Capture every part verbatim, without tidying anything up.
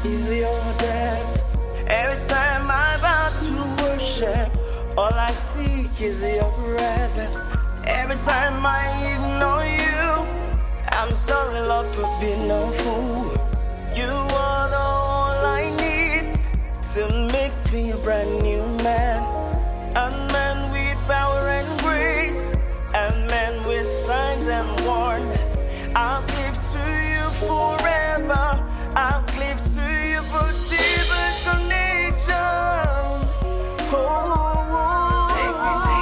is your depth. Every time I'm about to worship, all I seek is your presence. Every time I ignore you, I'm sorry, Lord, for being a fool. You are the all I need to make me a brand new man. A man with power and grace, a man with signs and wonders. I'll give to you forever. I'll give to you for deeper connection. Oh, oh, oh. Take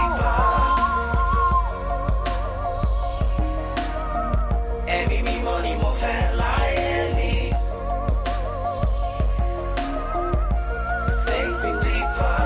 me deeper. Every me money more fat like any. Take me deeper.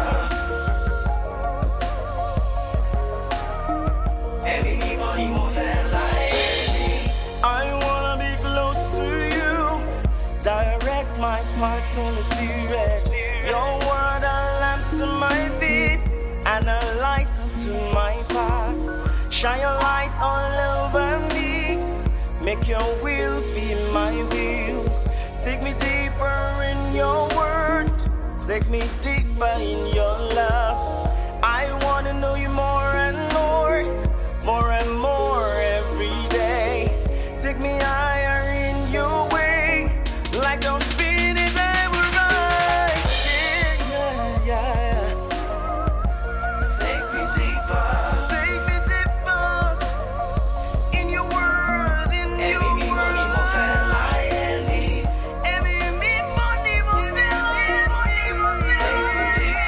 Every me money more fat like any. I wanna be close to you. Direct my path, Holy Spirit. Your word a lamp to my feet and a light unto my path. Shine your light all over me. Make your will be my will. Take me deeper in your word. Take me deeper in your love. I wanna know you more and more, more and more every day. Take me higher in your way, like don't feel it ever right. Yeah, yeah, yeah. Take me deeper. Take me deeper in your word, in your word. Every me money more feel like any. Take me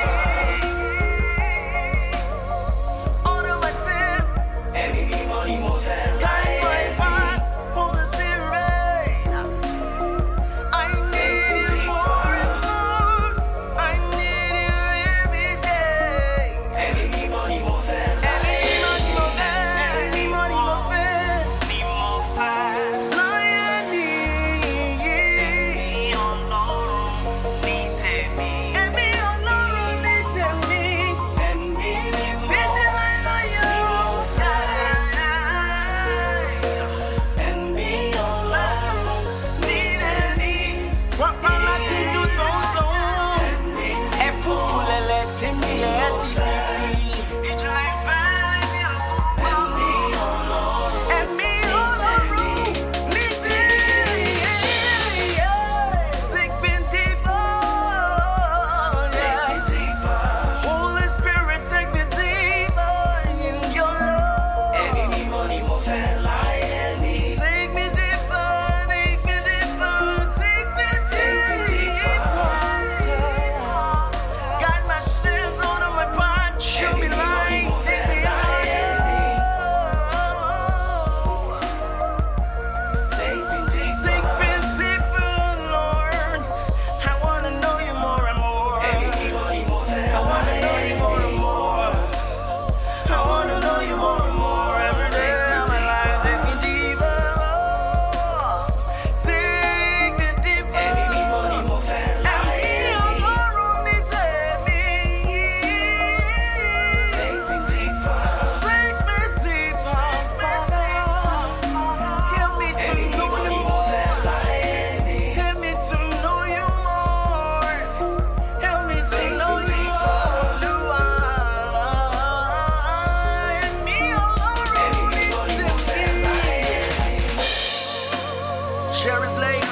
deeper. Order my step. Every me money more feel like any. Holy Spirit, I need you more and more. I need you every day. Every me money more feel like any. Every me money more feel. Need more fast. Like any. Every Ọlọ́run ní tèmi. Every Ọlọ́run ní tèmi. Ẹ̀mí mímọ́. Títí láéláé ní mo fẹ́. Ẹ̀mí Ọlọ́run ní tèmi. Wọ́n pa láti inú tòótọ́. Ẹ̀fúùfù lẹ̀lẹ̀ tí mi lẹ̀ títí. Ìjìnlẹ̀ ìfẹ́ ní ọ̀pọ̀. Ẹ̀mí Ọlọ́run. Ẹ̀mí Ọlọ́run ní tèmi. Take me deeper. Take me deeper. Holy Spirit, take me deeper in your love. Every me money more fẹ́ like any. Take me deeper, take me deeper, take me deeper. Guide my steps out of my path, show me light, take me higher. Take me deeper. Take me deeper, Lord. I wanna know you more and more. Every me money more fẹ́ I wanna know you more and more. I wanna know you more and more every day of my life. Take me deeper. Take me deeper. Every me money more fẹ́ like any. Ọlọ́run ní tèmi. Take me deeper. Take me deeper, Father. Help me to know you more. Help me to know you more. Help me to know you more. Olúwa. Ẹ̀mí Ọlọ́run ní tèmi. Cherry Blake.